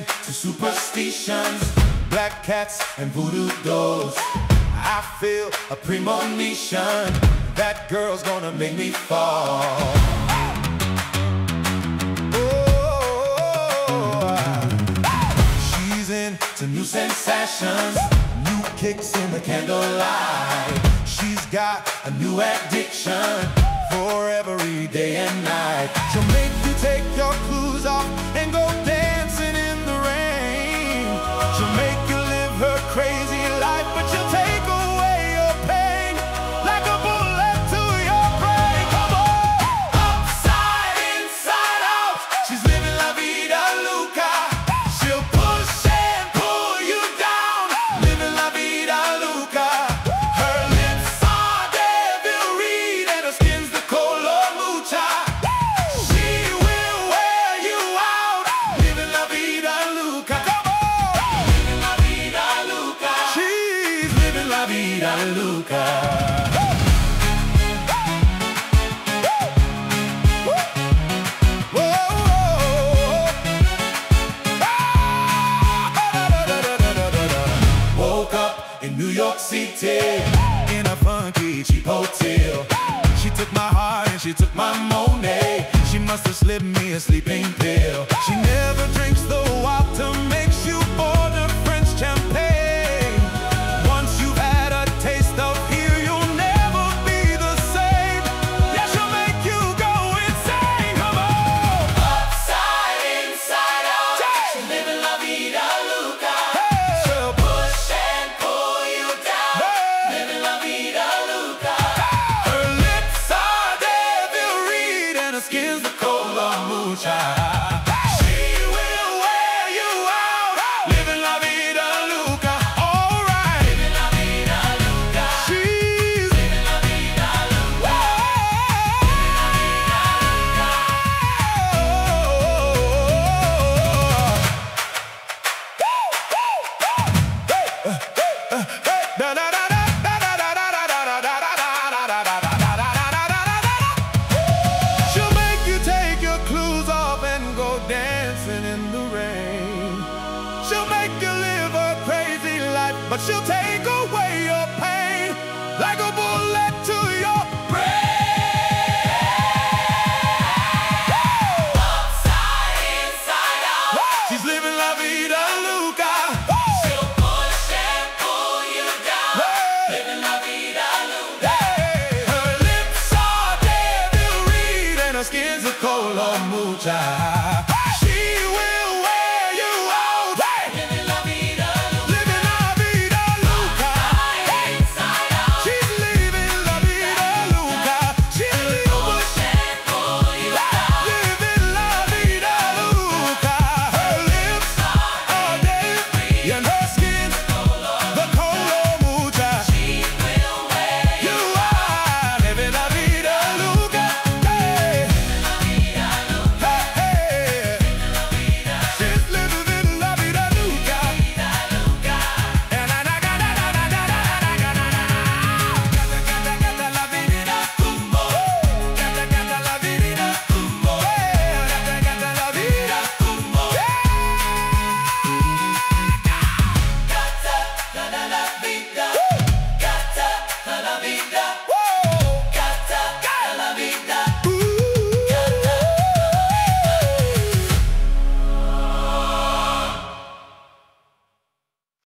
into superstitions, black cats and voodoo dolls. I feel a premonition, that girl's gonna make me fall. She's into new sensations, new kicks in the candlelight. She's got a new addiction for every day and night. She'll make you take your clothes off and go dancing in the rain. She'll make you live her crazy life, but she'll take away your pain like a bullet to your brain. Come on! Upside, inside out, she's living la vida loca. She'll push and pull you down, living la vida loca. Her lips are Devil Reed and her skin's the color mucha. She will wear you out, living la vida loca. Come on! Living la vida loca. She's living la vida loca. Woke up in New York City in a funky cheap hotel. She took my heart and she took my money. She must have slipped me a sleeping pill. She never drinks the water, makes you order French champagne. Once you've had a taste of here, you'll never be the same. Yeah, she'll make you go insane. Come on! Upside, inside out, she's living la vida loca. She'll push and pull you down, living la vida loca. Her lips are Devil Reed and her skin's the color mucha. She will wear you out, living la vida loca. All right, living la vida loca. She's living la vida loca. She'll make you take your clothes off and go dancing in the rain. She'll make you live a crazy life, but she'll take away your pain like a bullet to your brain. Upside, inside out, she's living la vida loca. She'll push and pull you down, living la vida loca. Her lips are Devil Reed and her skin's a color mucha.